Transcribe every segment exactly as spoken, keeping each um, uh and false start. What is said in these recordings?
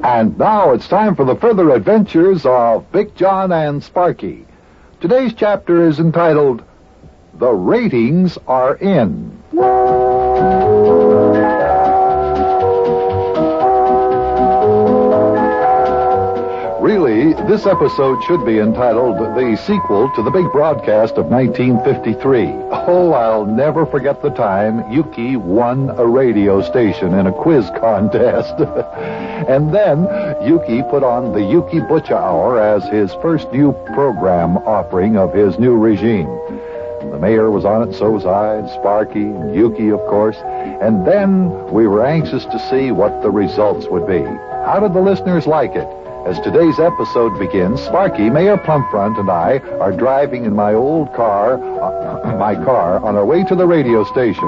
And now it's time for the further adventures of Big John and Sparky. Today's chapter is entitled, The Ratings Are In. Really, this episode should be entitled the sequel to the big broadcast of nineteen fifty-three. Oh, I'll never forget the time Yuki won a radio station in a quiz contest. And then Yuki put on the Yuki Butcha Hour as his first new program offering of his new regime. The mayor was on it, so was I, Sparky, and Yuki, of course. And then we were anxious to see what the results would be. How did the listeners like it? As today's episode begins, Sparky, Mayor Plumpfront, and I are driving in my old car, uh, my car, on our way to the radio station.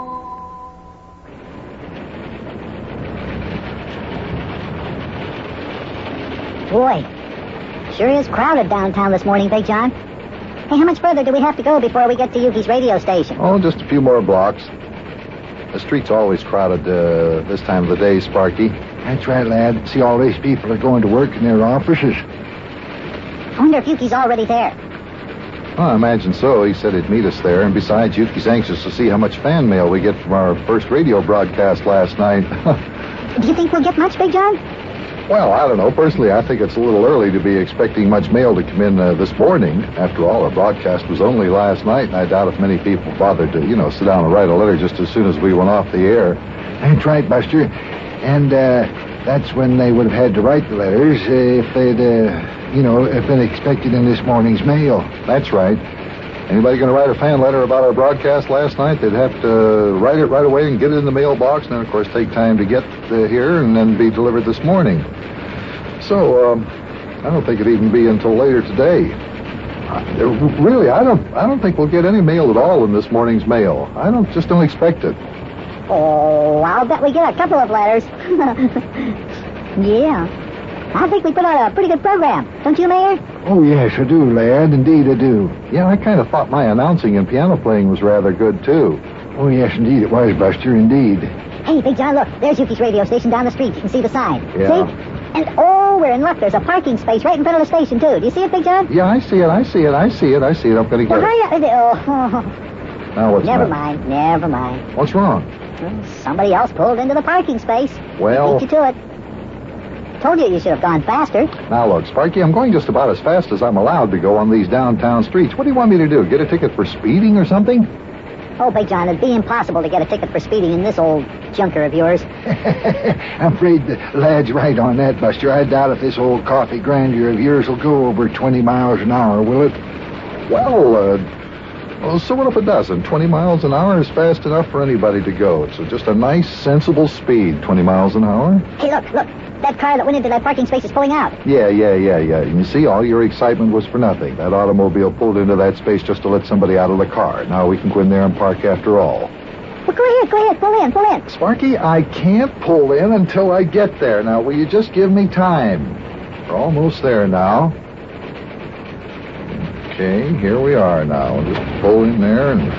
Boy, sure is crowded downtown this morning, Big John. Hey, how much further do we have to go before we get to Yuki's radio station? Oh, just a few more blocks. The street's always crowded uh, this time of the day, Sparky. That's right, lad. See, all these people are going to work in their offices. I wonder if Yuki's already there. Well, I imagine so. He said he'd meet us there. And besides, Yuki's anxious to see how much fan mail we get from our first radio broadcast last night. Do you think we'll get much, Big John? Well, I don't know. Personally, I think it's a little early to be expecting much mail to come in uh, this morning. After all, our broadcast was only last night, and I doubt if many people bothered to, you know, sit down and write a letter just as soon as we went off the air. That's right, Buster. And uh, that's when they would have had to write the letters uh, if they'd, uh, you know, have been expected in this morning's mail. That's right. Anybody going to write a fan letter about our broadcast last night, they'd have to write it right away and get it in the mailbox, and then, of course, take time to get uh, here and then be delivered this morning. So, um, I don't think it'd even be until later today. Uh, really, I don't I don't think we'll get any mail at all in this morning's mail. I don't just don't expect it. Oh, I'll bet we get a couple of letters. Yeah. I think we put out a pretty good program. Don't you, Mayor? Oh, yes, I do, lad. Indeed, I do. Yeah, I kind of thought my announcing and piano playing was rather good, too. Oh, yes, indeed, it was, Buster, indeed. Hey, Big John, look. There's Yuki's radio station down the street. You can see the sign. Yeah. See? And, oh, we're in luck. There's a parking space right in front of the station, too. Do you see it, Big John? Yeah, I see it, I see it, I see it, I see it. I'm going to get well, it. hurry up. Oh. Now what's Never that? mind, never mind. What's wrong? Well, somebody else pulled into the parking space. Well... Beat you to it. Told you you should have gone faster. Now, look, Sparky, I'm going just about as fast as I'm allowed to go on these downtown streets. What do you want me to do, get a ticket for speeding or something? Oh, Big John, it'd be impossible to get a ticket for speeding in this old junker of yours. I'm afraid the lad's right on that, Buster. I doubt if this old coffee grandeur of yours will go over twenty miles an hour, will it? Well, uh... Well, so what if it doesn't? twenty miles an hour is fast enough for anybody to go. So just a nice, sensible speed, twenty miles an hour. Hey, look, look. That car that went into that parking space is pulling out. Yeah, yeah, yeah, yeah. And you see, all your excitement was for nothing. That automobile pulled into that space just to let somebody out of the car. Now we can go in there and park after all. Well, go ahead, go ahead. Pull in, pull in. Sparky, I can't pull in until I get there. Now, will you just give me time? We're almost there now. Okay, here we are now. We'll just pull in there and...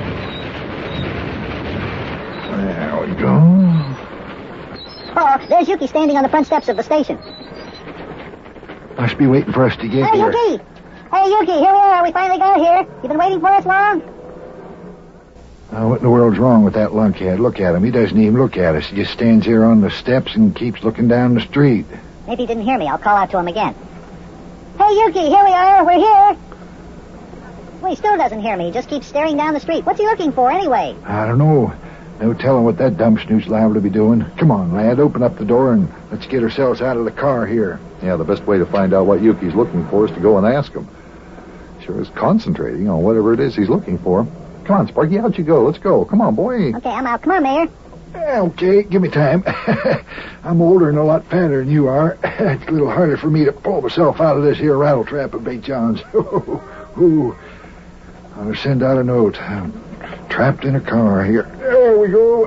There we go. Oh, there's Yuki standing on the front steps of the station. Must be waiting for us to get hey, here. Hey, Yuki! Hey, Yuki, here we are. We finally got here. You been waiting for us long? Now, what in the world's wrong with that lunkhead? Look at him. He doesn't even look at us. He just stands here on the steps and keeps looking down the street. Maybe he didn't hear me. I'll call out to him again. Hey, Yuki, here we are. We're here. Well, he still doesn't hear me. He just keeps staring down the street. What's he looking for, anyway? I don't know. No telling what that dumb snoot's liable to be doing. Come on, lad, open up the door and let's get ourselves out of the car here. Yeah, the best way to find out what Yuki's looking for is to go and ask him. Sure is concentrating on whatever it is he's looking for. Come on, Sparky, out you go. Let's go. Come on, boy. Okay, I'm out. Come on, Mayor. Okay, give me time. I'm older and a lot fatter than you are. It's a little harder for me to pull myself out of this here rattle trap of Big John's. Ooh. I'll send out a note. I'm trapped in a car here. There we go.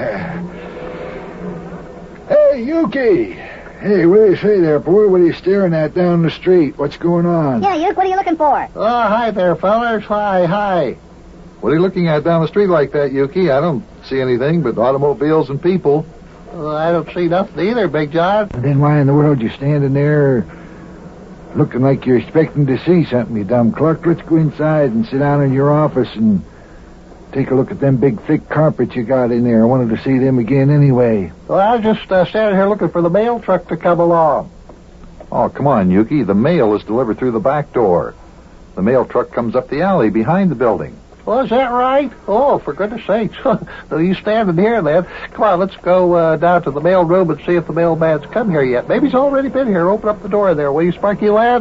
Hey, Yuki. Hey, what do you say there, boy? What are you staring at down the street? What's going on? Yeah, Yuki, what are you looking for? Oh, hi there, fellas. Hi, hi. What are you looking at down the street like that, Yuki? I don't see anything but automobiles and people. Well, I don't see nothing either, Big John. Then why in the world you standing there looking like you're expecting to see something, you dumb clerk? Let's go inside and sit down in your office and take a look at them big, thick carpets you got in there. I wanted to see them again anyway. Well, I was just uh, standing here looking for the mail truck to come along. Oh, come on, Yuki. The mail is delivered through the back door. The mail truck comes up the alley behind the building. Well, is that right? Oh, for goodness sakes. So you standing here, then. Come on, let's go uh, down to the mail room and see if the mailman's come here yet. Maybe he's already been here. Open up the door there, will you, Sparky lad?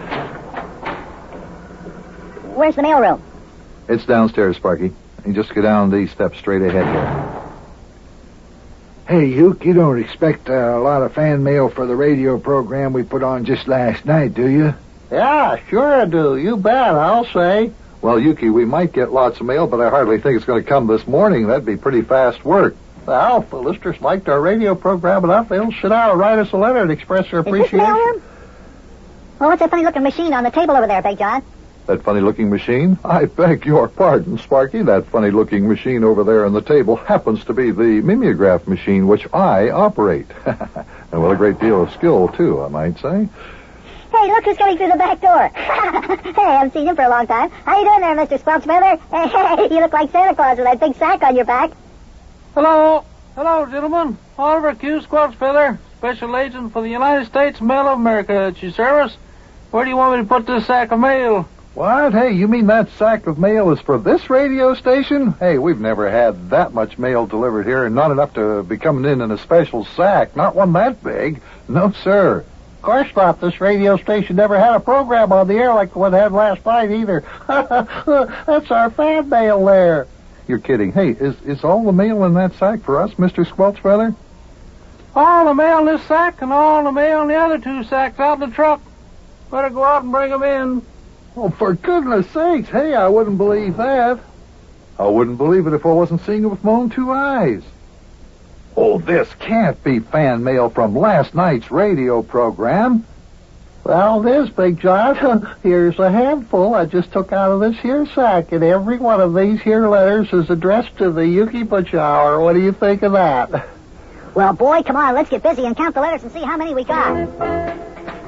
Where's the mail room? It's downstairs, Sparky. You just go down these steps straight ahead here. Hey, Hugh, you don't expect uh, a lot of fan mail for the radio program we put on just last night, do you? Yeah, sure I do. You bet, I'll say. Well, Yuki, we might get lots of mail, but I hardly think it's going to come this morning. That'd be pretty fast work. Well, if the listeners liked our radio program enough, they'll sit down and write us a letter and express their Is this appreciation. the mail room? Well, what's that funny-looking machine on the table over there, Big John? That funny-looking machine? I beg your pardon, Sparky. That funny-looking machine over there on the table happens to be the mimeograph machine which I operate. And with a great deal of skill, too, I might say. Hey, look who's coming through the back door. Hey, I haven't seen him for a long time. How you doing there, Mister Squelch Feather? Hey, you look like Santa Claus with that big sack on your back. Hello. Hello, gentlemen. Oliver Q. Squelch Feather, Special Agent for the United States Mail of America at your service. Where do you want me to put this sack of mail? What? Hey, you mean that sack of mail is for this radio station? Hey, we've never had that much mail delivered here, and not enough to be coming in in a special sack. Not one that big. No, sir. Of course not. This radio station never had a program on the air like the one had last night either. That's our fan mail there. You're kidding. Hey, is is all the mail in that sack for us, Mister Squelch Feather? All the mail in this sack and all the mail in the other two sacks out in the truck. Better go out and bring them in. Oh, for goodness sakes. Hey, I wouldn't believe that. I wouldn't believe it if I wasn't seeing it with my own two eyes. Oh, this can't be fan mail from last night's radio program. Well, it is, Big John. Here's a handful I just took out of this here sack, and every one of these here letters is addressed to the Yuki Butch Hour. What do you think of that? Well, boy, come on, let's get busy and count the letters and see how many we got.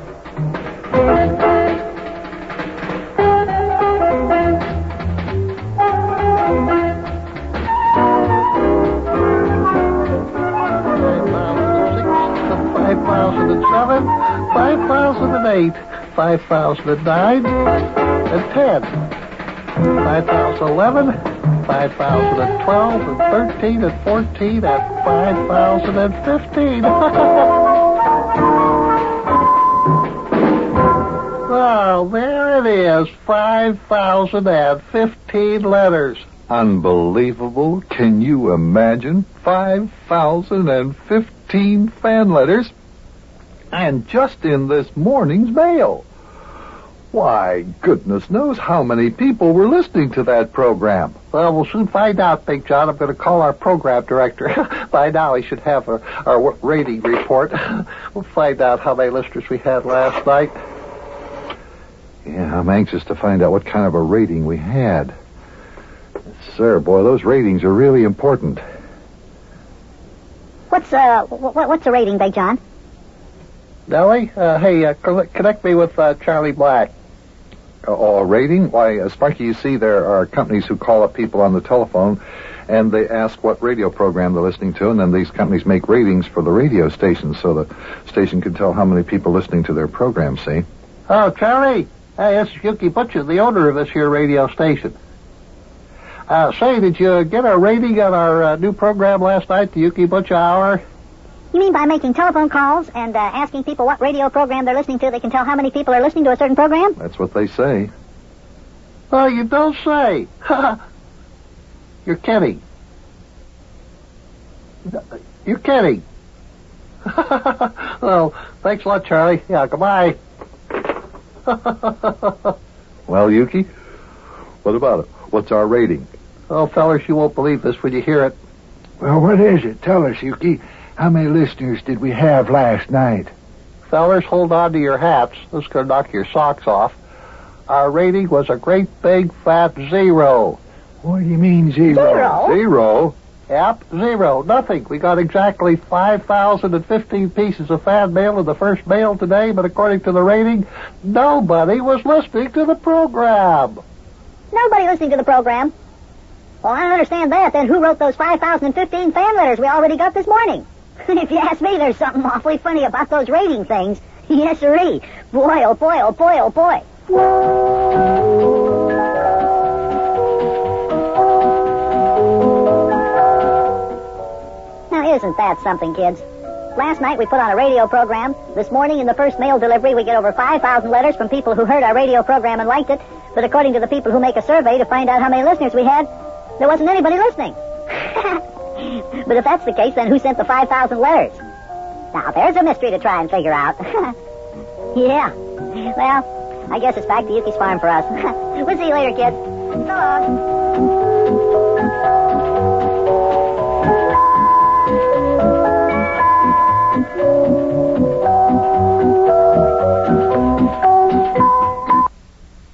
five thousand seven, five thousand eight, five thousand nine, and ten. five thousand eleven, five thousand twelve, and thirteen, and fourteen, and five thousand fifteen. Well, there it is, five thousand fifteen letters. Unbelievable. Can you imagine? five thousand fifteen fan letters. And just in this morning's mail. Why, goodness knows how many people were listening to that program. Well, we'll soon find out, Big John. I'm going to call our program director. By now, he should have our, our rating report. We'll find out how many listeners we had last night. Yeah, I'm anxious to find out what kind of a rating we had. Yes, sir, boy, those ratings are really important. What's, uh, wh- what's the rating, Big John? Nellie, uh, hey, uh, connect me with uh, Charlie Black. Uh, oh, a rating? Why, uh, Sparky, you see, there are companies who call up people on the telephone, and they ask what radio program they're listening to, and then these companies make ratings for the radio station, so the station can tell how many people are listening to their program, see? Oh, Charlie. Hey, this is Yuki Butcher, the owner of this here radio station. Uh, say, did you get a rating on our uh, new program last night, the Yuki Butcher Hour? You mean by making telephone calls and uh, asking people what radio program they're listening to, they can tell how many people are listening to a certain program? That's what they say. Oh, you don't say. You're kidding. You're kidding. Well, thanks a lot, Charlie. Yeah, goodbye. Well, Yuki, what about it? What's our rating? Oh, fellers, you won't believe this when you hear it. Well, what is it? Tell us, Yuki. How many listeners did we have last night? Fellers, hold on to your hats. This is going to knock your socks off. Our rating was a great big fat zero. What do you mean, zero? Zero? Zero? Yep, zero, nothing. We got exactly five thousand fifteen pieces of fan mail in the first mail today, but according to the rating, nobody was listening to the program. Nobody listening to the program? Well, I don't understand that. Then who wrote those five thousand fifteen fan letters we already got this morning? If you ask me, there's something awfully funny about those rating things. Yes, sirree. Boy, oh boy, oh boy, oh boy. Now, isn't that something, kids? Last night we put on a radio program. This morning in the first mail delivery we get over five thousand letters from people who heard our radio program and liked it. But according to the people who make a survey to find out how many listeners we had, there wasn't anybody listening. But if that's the case, then who sent the five thousand letters? Now, there's a mystery to try and figure out. Yeah. Well, I guess it's back to Yuki's farm for us. We'll see you later, kids. So long.